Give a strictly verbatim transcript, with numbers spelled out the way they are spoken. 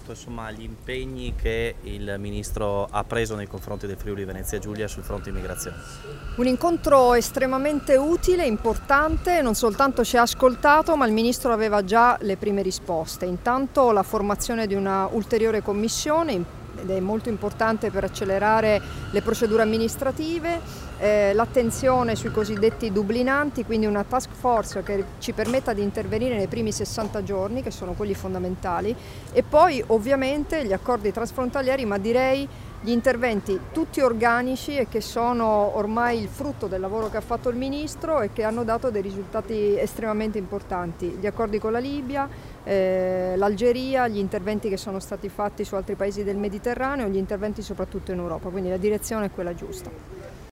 rispetto insomma, agli impegni che il Ministro ha preso nei confronti del Friuli Venezia Giulia sul fronte immigrazione? Un incontro estremamente utile, importante, non soltanto ci ha ascoltato, ma il Ministro aveva già le prime risposte. Intanto la formazione di una ulteriore commissione, ed è molto importante per accelerare le procedure amministrative, eh, l'attenzione sui cosiddetti dublinanti, quindi una task force che ci permetta di intervenire nei primi sessanta giorni, che sono quelli fondamentali, e poi ovviamente gli accordi transfrontalieri, ma direi gli interventi tutti organici e che sono ormai il frutto del lavoro che ha fatto il Ministro e che hanno dato dei risultati estremamente importanti. Gli accordi con la Libia, eh, l'Algeria, gli interventi che sono stati fatti su altri paesi del Mediterraneo, gli interventi soprattutto in Europa, quindi la direzione è quella giusta.